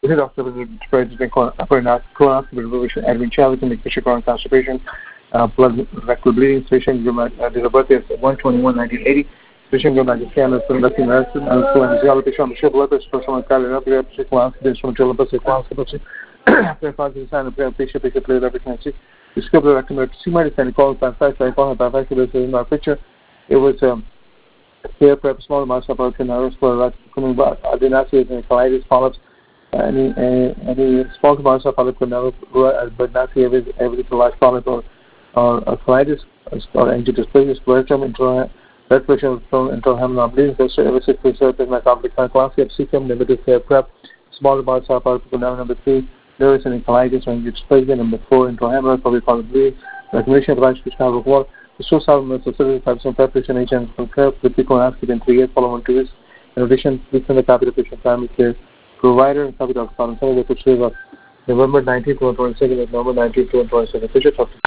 This is Dr. President colonoscopy revision, admin challenge, and tissue colon constipation, blood rectal bleeding, patient date of birth is 1/21/1980. Patient given by the scan of conducting medicine, and so anxiety patient on the blood pressure, personal cardiomyopathy, colonoscopy, instrumental colonoscopy, after the sign of patient play pregnancy. The scope of the CMAD and colon constipation, colon constipation is in our picture. It was hair prep, small amounts of nervous for coming back. I did not see any colitis, polyps, any small amounts of polyp nerve, but not see every large polyp or colitis or angiodysplasia, scleroderma, internal blood pressure, internal hemorrhage, bleeding pressure, every 6 weeks, my complex gynecology, CCM, limited hair prep, small amounts of polyp nerve, number 3, nervous and colitis or angiodysplasia, number 4, internal hemorrhage, probably called bleeding, recognition of large fish of wall. The source of necessary types of preparation agents from care with the colonoscopy in 3 years, following 2 weeks. In addition, please send a copy to the patient family care provider and copy of the pictures of November 19th to 22nd, November 19th to 22nd.